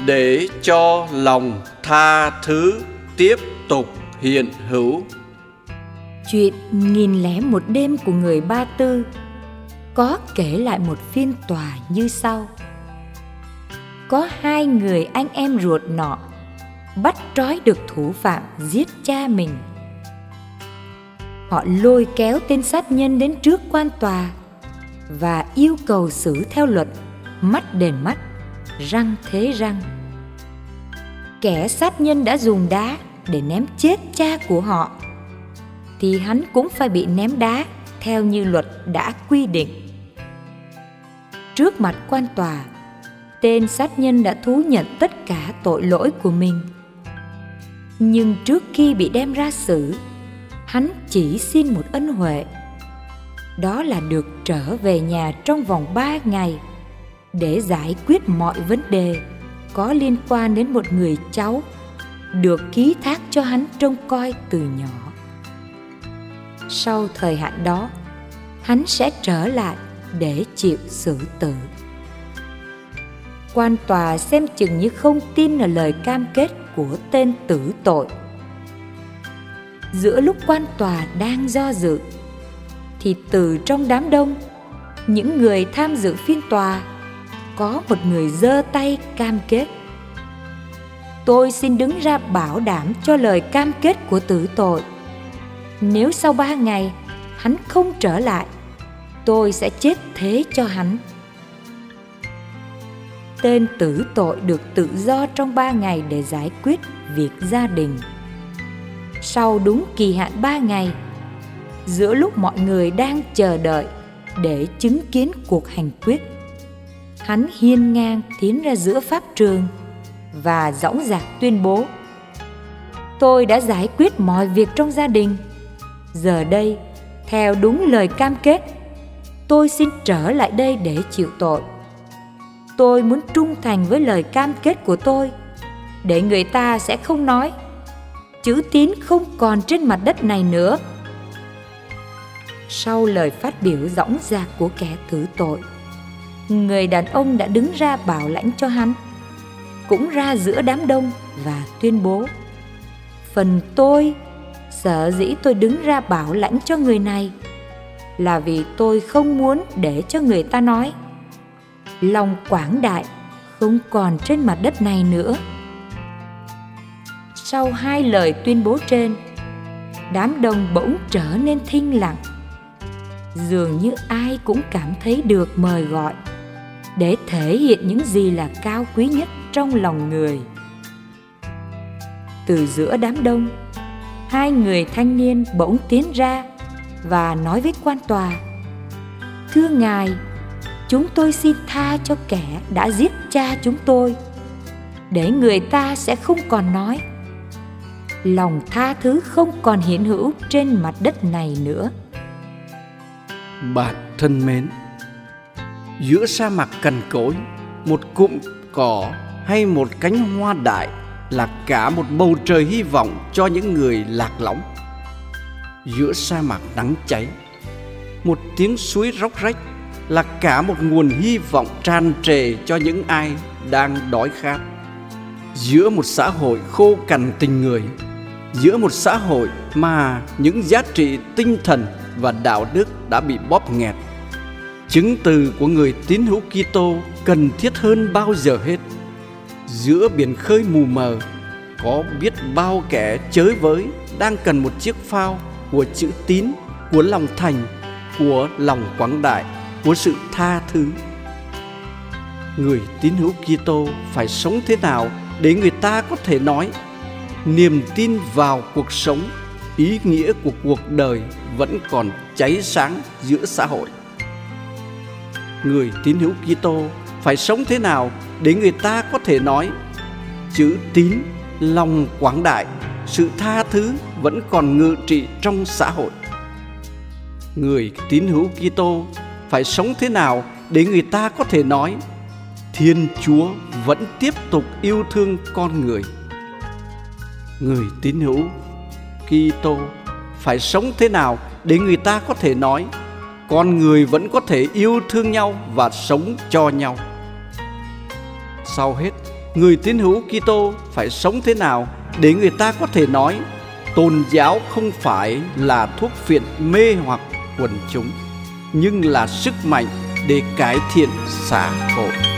để cho lòng tha thứ tiếp tục hiện hữu. Chuyện 1001 đêm của người Ba Tư có kể lại một phiên tòa như sau. Có hai người anh em ruột nọ bắt trói được thủ phạm giết cha mình. Họ lôi kéo tên sát nhân đến trước quan tòa và yêu cầu xử theo luật, mắt đền mắt, răng thế răng. Kẻ sát nhân đã dùng đá để ném chết cha của họ, thì hắn cũng phải bị ném đá theo như luật đã quy định. Trước mặt quan tòa, tên sát nhân đã thú nhận tất cả tội lỗi của mình. Nhưng trước khi bị đem ra xử, hắn chỉ xin một ân huệ, đó là được trở về nhà trong vòng 3 ngày để giải quyết mọi vấn đề có liên quan đến một người cháu được ký thác cho hắn trông coi từ nhỏ. Sau thời hạn đó, hắn sẽ trở lại để chịu xử tử. Quan tòa xem chừng như không tin ở lời cam kết của tên tử tội. Giữa lúc quan tòa đang do dự, thì từ trong đám đông, những người tham dự phiên tòa, có một người giơ tay cam kết: tôi xin đứng ra bảo đảm cho lời cam kết của tử tội. Nếu sau 3 ngày hắn không trở lại, tôi sẽ chết thế cho hắn. Tên tử tội được tự do trong 3 ngày để giải quyết việc gia đình. Sau đúng kỳ hạn 3 ngày, giữa lúc mọi người đang chờ đợi để chứng kiến cuộc hành quyết, hắn hiên ngang tiến ra giữa pháp trường và dõng dạc tuyên bố: tôi đã giải quyết mọi việc trong gia đình. Giờ đây, theo đúng lời cam kết, tôi xin trở lại đây để chịu tội. Tôi muốn trung thành với lời cam kết của tôi, để người ta sẽ không nói chữ tín không còn trên mặt đất này nữa. Sau lời phát biểu dõng dạc của kẻ tử tội, người đàn ông đã đứng ra bảo lãnh cho hắn, cũng ra giữa đám đông và tuyên bố: phần tôi, sở dĩ tôi đứng ra bảo lãnh cho người này là vì tôi không muốn để cho người ta nói lòng quảng đại không còn trên mặt đất này nữa. Sau 2 lời tuyên bố trên, đám đông bỗng trở nên thinh lặng, dường như ai cũng cảm thấy được mời gọi để thể hiện những gì là cao quý nhất trong lòng người. Từ giữa đám đông, 2 người thanh niên bỗng tiến ra và nói với quan tòa: thưa ngài, chúng tôi xin tha cho kẻ đã giết cha chúng tôi, để người ta sẽ không còn nói lòng tha thứ không còn hiện hữu trên mặt đất này nữa. Bạn thân mến, giữa sa mạc cằn cỗi, một cụm cỏ hay một cánh hoa đại là cả một bầu trời hy vọng cho những người lạc lõng. Giữa sa mạc nắng cháy, một tiếng suối róc rách là cả một nguồn hy vọng tràn trề cho những ai đang đói khát. Giữa một xã hội khô cằn tình người, giữa một xã hội mà những giá trị tinh thần và đạo đức đã bị bóp nghẹt, chứng từ của người tín hữu Kitô cần thiết hơn bao giờ hết. Giữa biển khơi mù mờ, có biết bao kẻ chới với đang cần một chiếc phao của chữ tín, của lòng thành, của lòng quảng đại, của sự tha thứ. Người tín hữu Kitô phải sống thế nào để người ta có thể nói niềm tin vào cuộc sống, ý nghĩa của cuộc đời vẫn còn cháy sáng giữa xã hội? Người tín hữu Kitô phải sống thế nào để người ta có thể nói chữ tín, lòng quảng đại, sự tha thứ vẫn còn ngự trị trong xã hội? Người tín hữu Kitô phải sống thế nào để người ta có thể nói Thiên Chúa vẫn tiếp tục yêu thương con người? Người tín hữu Kitô phải sống thế nào để người ta có thể nói con người vẫn có thể yêu thương nhau và sống cho nhau? Sau hết, người tín hữu Kitô phải sống thế nào để người ta có thể nói tôn giáo không phải là thuốc phiện mê hoặc quần chúng, nhưng là sức mạnh để cải thiện xã hội.